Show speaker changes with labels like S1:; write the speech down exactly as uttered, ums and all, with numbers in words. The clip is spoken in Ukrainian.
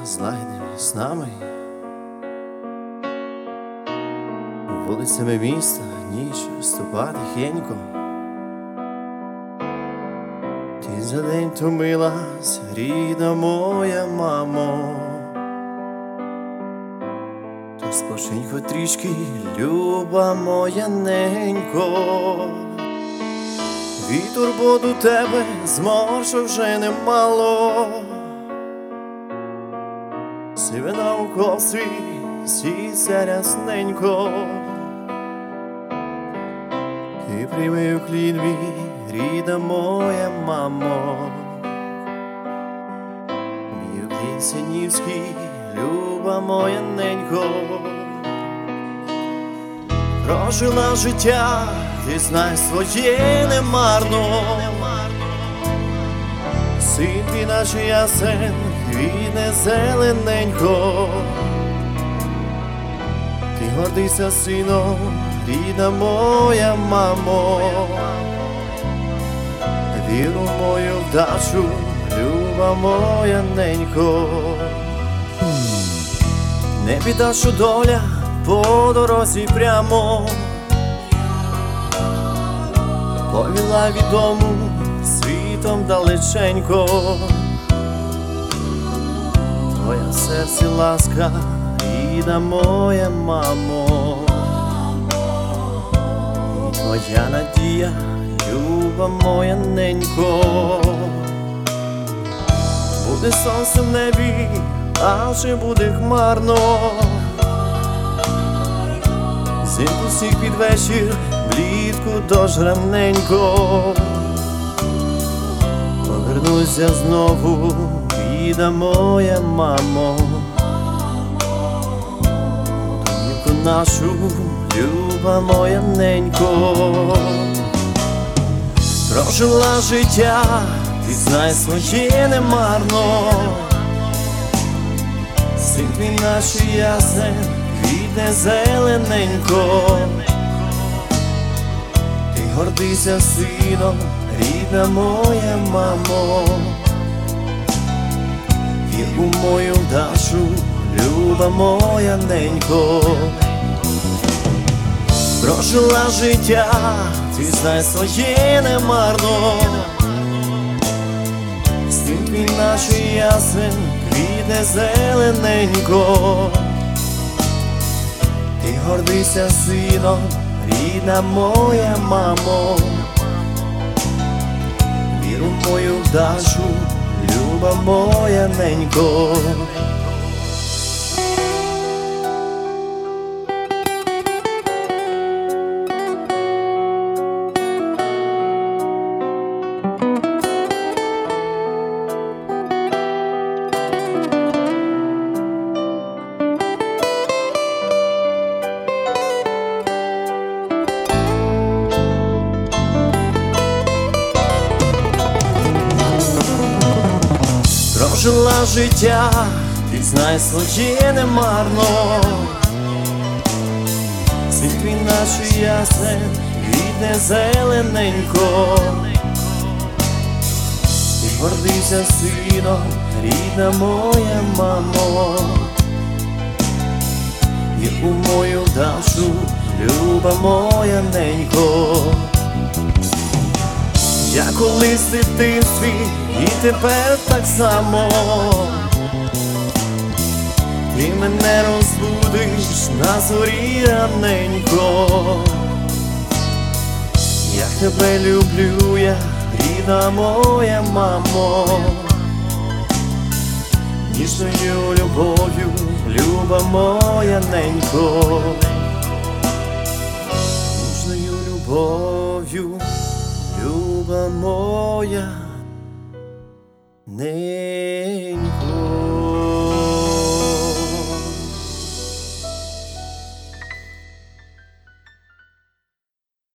S1: знайде з нами вулицями міста ніч ступа тихенько. Ти за день втомилась, рідна моя мамо, то спочинь хоч трішки, люба моя ненько. Від турботу тебе зморшу вже немало, сивина у косі сіться рясненько. Ти прийми у клінві, рідна моя мамо, мій уклін синівський, люба моя ненько. Прожила життя, ти знай своє немарно, син твій наче ясен, квітне зелененько. Ти гордися сином, рідна моя мамо, віру в мою вдачу, люба моя ненько. Не біда, що доля по дорозі прямо повела від дому світом далеченько. Твоя серці ласка, рідна моя мамо, і твоя надія, люба моя ненько. Буде сонце в небі, а чи буде хмарно, зимку сніг під вечір, влітку дощ раненько. Повернуся знову, рідна моя мамо, домівку нашу, люба моя ненько. Прожила життя, ти знай своє немарно, син твій наче ясен, квітне зелененько. Ти гордися сином, рідна моя мамо, вір у мою вдачу, люба моя ненько. Прожила життя, ти знай своє немарно, син твій наче ясен, квітне зелененько. Ти гордися сином, рідна моя мамо, віру в мою вдачу, люба моя ненько. Прожила життя, ти знай своє немарно, син твій наче ясен, квітне зелененько. Ти гордися сином, рідна моя мамо, вір у мою вдачу, люба моя ненько. Я колись в дитинстві і тепер так само, ти мене розбудиш на зорі раненько. Як тебе люблю я, рідна моя мамо, ніжною любов'ю, люба моя ненько. Ніжною любов'ю, люба моя ненько.